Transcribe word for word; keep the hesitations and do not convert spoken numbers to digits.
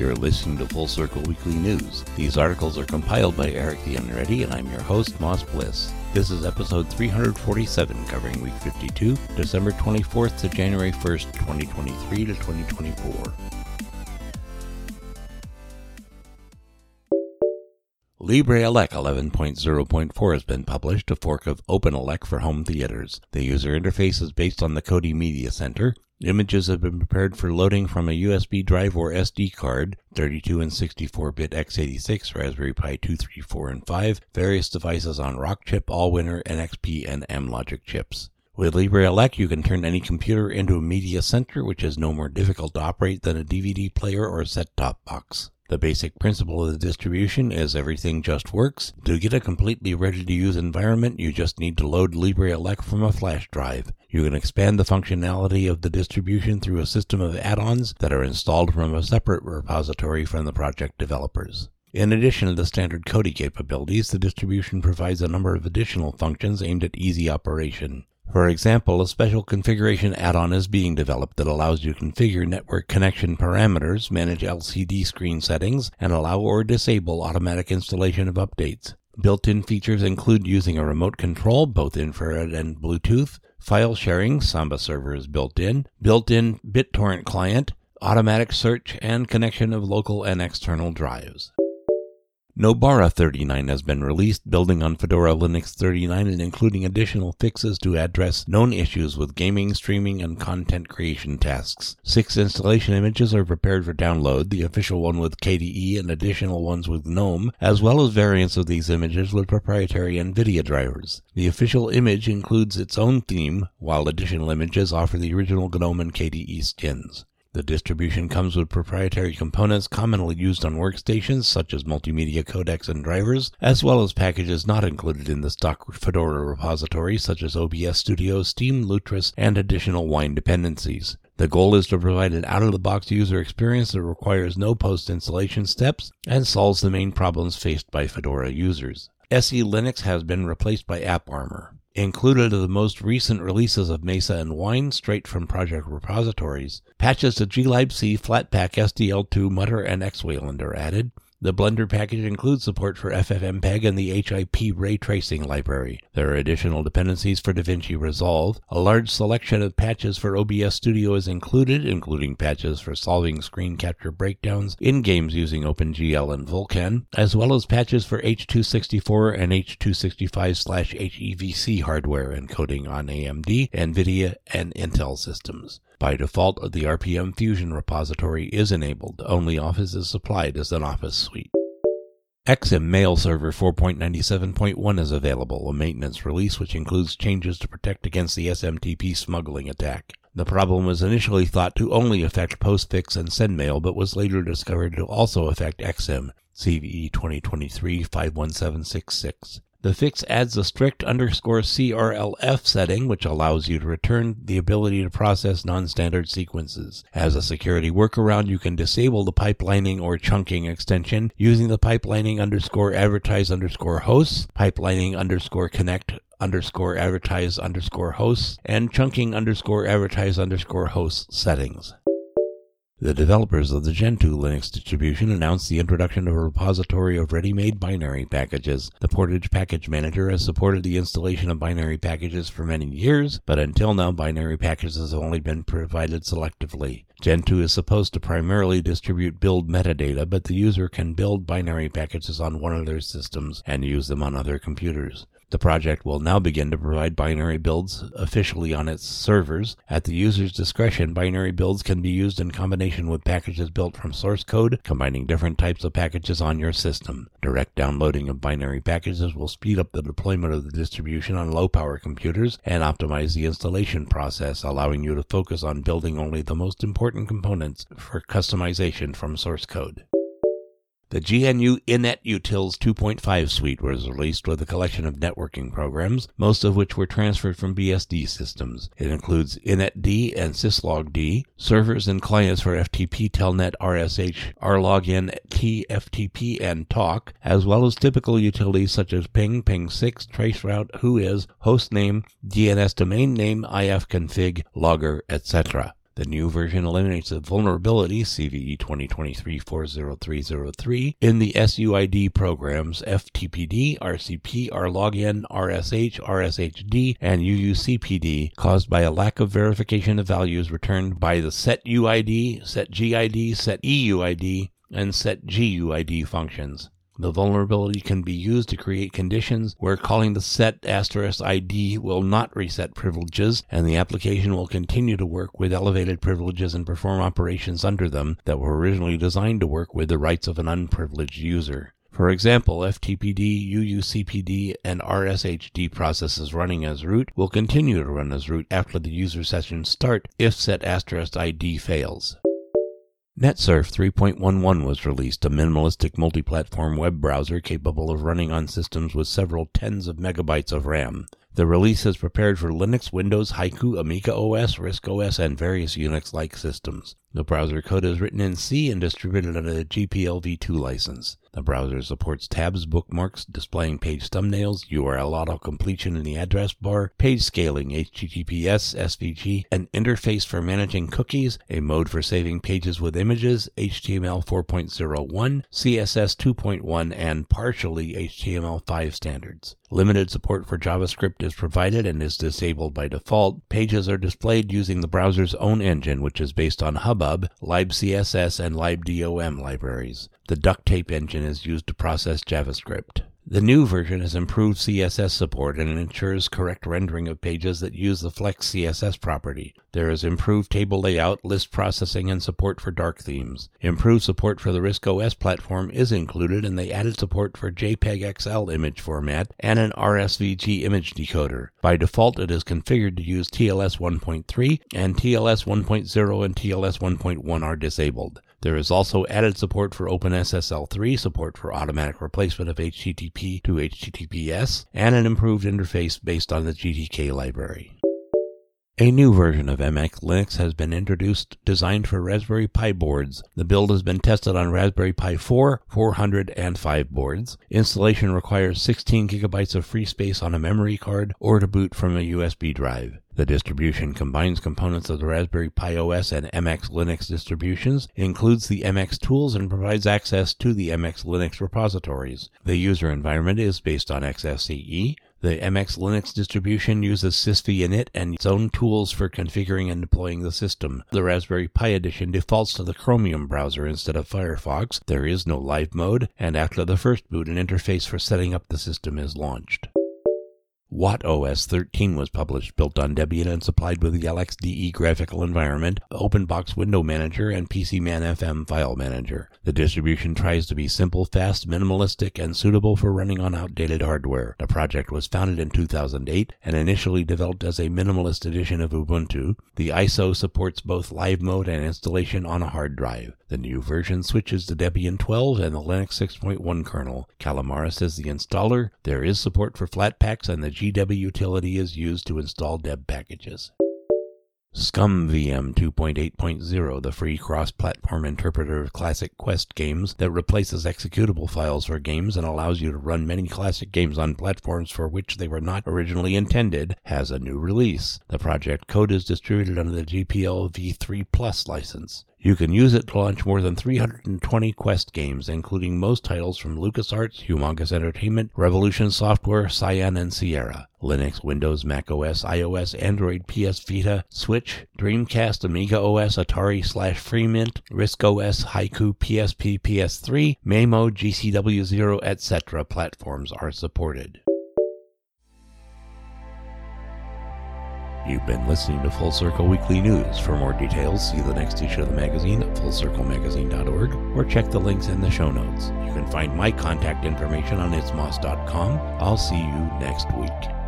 You're listening to Full Circle Weekly News. These articles are compiled by Eric the Unready, and I'm your host, Moss Bliss. This is episode three forty-seven, covering week fifty-two, December twenty-fourth to January first, twenty twenty-three to twenty twenty-four. LibreElec eleven point oh point four has been published, a fork of OpenElec for home theaters. The user interface is based on the Kodi Media Center. Images have been prepared for loading from a U S B drive or S D card, thirty-two and sixty-four bit x eighty-six, Raspberry Pi two, three, four, and five, various devices on Rockchip, Allwinner, N X P, and M-Logic chips. With LibreElec, you can turn any computer into a media center, which is no more difficult to operate than a D V D player or set-top box. The basic principle of the distribution is everything just works. To get a completely ready-to-use environment, you just need to load LibreElec from a flash drive. You can expand the functionality of the distribution through a system of add-ons that are installed from a separate repository from the project developers. In addition to the standard Kodi capabilities, the distribution provides a number of additional functions aimed at easy operation. For example, a special configuration add-on is being developed that allows you to configure network connection parameters, manage L C D screen settings, and allow or disable automatic installation of updates. Built-in features include using a remote control, both infrared and Bluetooth, file sharing, Samba server is built in, built-in BitTorrent client, automatic search, and connection of local and external drives. Nobara thirty-nine has been released, building on Fedora Linux thirty-nine and including additional fixes to address known issues with gaming, streaming, and content creation tasks. Six installation images are prepared for download, the official one with K D E and additional ones with GNOME, as well as variants of these images with proprietary NVIDIA drivers. The official image includes its own theme, while additional images offer the original GNOME and K D E skins. The distribution comes with proprietary components commonly used on workstations, such as multimedia codecs and drivers, as well as packages not included in the stock Fedora repository, such as O B S Studio, Steam, Lutris, and additional Wine dependencies. The goal is to provide an out-of-the-box user experience that requires no post-installation steps and solves the main problems faced by Fedora users. S E Linux has been replaced by AppArmor. Included are the most recent releases of Mesa and Wine straight from project repositories. Patches to glibc, Flatpak, S D L two, Mutter, and Xwayland are added. The Blender package includes support for F F M P E G and the H I P ray tracing library. There are additional dependencies for DaVinci Resolve. A large selection of patches for O B S Studio is included, including patches for solving screen capture breakdowns in games using OpenGL and Vulkan, as well as patches for H two sixty-four and H two sixty-five slash H E V C hardware encoding on A M D, NVIDIA, and Intel systems. By default, the R P M Fusion repository is enabled. Only Office is supplied as an Office suite. X M Mail Server four point ninety-seven point one is available, a maintenance release which includes changes to protect against the S M T P smuggling attack. The problem was initially thought to only affect Postfix and SendMail, but was later discovered to also affect X M, C V E twenty twenty-three dash five one seven six six. The fix adds a strict underscore C R L F setting, which allows you to return the ability to process non-standard sequences. As a security workaround, you can disable the pipelining or chunking extension using the pipelining underscore advertise underscore hosts, pipelining underscore connect underscore advertise underscore hosts, and chunking underscore advertise underscore hosts settings. The developers of the Gentoo Linux distribution announced the introduction of a repository of ready-made binary packages. The Portage Package Manager has supported the installation of binary packages for many years, but until now binary packages have only been provided selectively. Gentoo is supposed to primarily distribute build metadata, but the user can build binary packages on one of their systems and use them on other computers. The project will now begin to provide binary builds officially on its servers. At the user's discretion, binary builds can be used in combination with packages built from source code, combining different types of packages on your system. Direct downloading of binary packages will speed up the deployment of the distribution on low-power computers and optimize the installation process, allowing you to focus on building only the most important components for customization from source code. The G N U INET-Utils two point five suite was released with a collection of networking programs, most of which were transferred from B S D systems. It includes INET-D and syslog-D, servers and clients for F T P, Telnet, R S H, rlogin, T F T P, and Talk, as well as typical utilities such as ping, ping six, traceroute, whois, hostname, D N S domain name, ifconfig, logger, et cetera. The new version eliminates a vulnerability, C V E twenty twenty-three dash four oh three oh three, in the S U I D programs F T P D, R C P, rlogin, R S H, R S H D, and U U C P D, caused by a lack of verification of values returned by the setUID, setGID, setEUID, and setGUID functions. The vulnerability can be used to create conditions where calling the set asterisk I D will not reset privileges, and the application will continue to work with elevated privileges and perform operations under them that were originally designed to work with the rights of an unprivileged user. For example, F T P D, U U C P D, and R S H D processes running as root will continue to run as root after the user sessions start if set asterisk I D fails. NetSurf three point eleven was released, a minimalistic multi-platform web browser capable of running on systems with several tens of megabytes of RAM. The release is prepared for Linux, Windows, Haiku, Amiga O S, RISC-O S, and various Unix-like systems. The browser code is written in C and distributed under the G P L v two license. The browser supports tabs, bookmarks, displaying page thumbnails, U R L auto-completion in the address bar, page scaling, H T T P S, S V G, an interface for managing cookies, a mode for saving pages with images, H T M L four point oh one, C S S two point one, and partially H T M L five standards. Limited support for JavaScript is provided and is disabled by default. Pages are displayed using the browser's own engine, which is based on Hubbub, libcss, and libdom libraries. The duct tape engine is used to process JavaScript. The new version has improved C S S support and ensures correct rendering of pages that use the Flex C S S property. There is improved table layout, list processing, and support for dark themes. Improved support for the RISC-O S platform is included, and they added support for JPEG X L image format and an R S V G image decoder. By default, it is configured to use T L S one point three, and T L S one point oh and T L S one point one are disabled. There is also added support for OpenSSL three, support for automatic replacement of H T T P to H T T P S, and an improved interface based on the G T K library. A new version of M X Linux has been introduced, designed for Raspberry Pi boards. The build has been tested on Raspberry Pi four, four hundred, and five boards. Installation requires sixteen gigabytes of free space on a memory card or to boot from a U S B drive. The distribution combines components of the Raspberry Pi O S and M X Linux distributions, includes the M X tools, and provides access to the M X Linux repositories. The user environment is based on X F C E. The M X Linux distribution uses sysvinit and its own tools for configuring and deploying the system. The Raspberry Pi edition defaults to the Chromium browser instead of Firefox. There is no live mode, and after the first boot, an interface for setting up the system is launched. WattOS thirteen was published, built on Debian, and supplied with the L X D E graphical environment, OpenBox window manager, and PCman F M file manager. The distribution tries to be simple, fast, minimalistic, and suitable for running on outdated hardware. The project was founded in two thousand eight and initially developed as a minimalist edition of Ubuntu. The I S O supports both live mode and installation on a hard drive. The new version switches to Debian twelve and the Linux six point one kernel. Calamaris is the installer. There is support for Flatpaks, and the G W utility is used to install deb packages. ScumVM two point eight point oh, the free cross-platform interpreter of classic Quest games that replaces executable files for games and allows you to run many classic games on platforms for which they were not originally intended, has a new release. The project code is distributed under the G P L v three plus license. You can use it to launch more than three hundred twenty Quest games, including most titles from LucasArts, Humongous Entertainment, Revolution Software, Cyan, and Sierra. Linux, Windows, macOS, iOS, Android, P S Vita, Switch, Dreamcast, Amiga O S, Atari slash Freemint, RISC-O S, Haiku, P S P, P S three, Maemo, G C W zero, et cetera platforms are supported. You've been listening to Full Circle Weekly News. For more details, see the next issue of the magazine at full circle magazine dot org or check the links in the show notes. You can find my contact information on itsmoss dot com. I'll see you next week.